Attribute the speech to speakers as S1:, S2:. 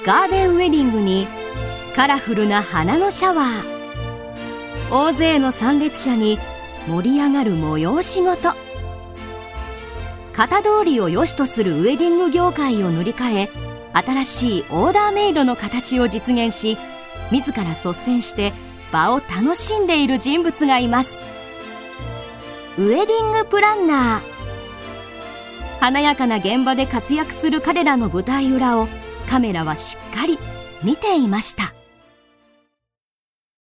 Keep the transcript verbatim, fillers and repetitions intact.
S1: ガーデンウェディングにカラフルな花のシャワー、大勢の参列者に盛り上がる催し事。型通りを良しとするウェディング業界を塗り替え、新しいオーダーメイドの形を実現し、自ら率先して場を楽しんでいる人物がいます。ウェディングプランナー。華やかな現場で活躍する彼らの舞台裏をカメラはしっかり見ていました。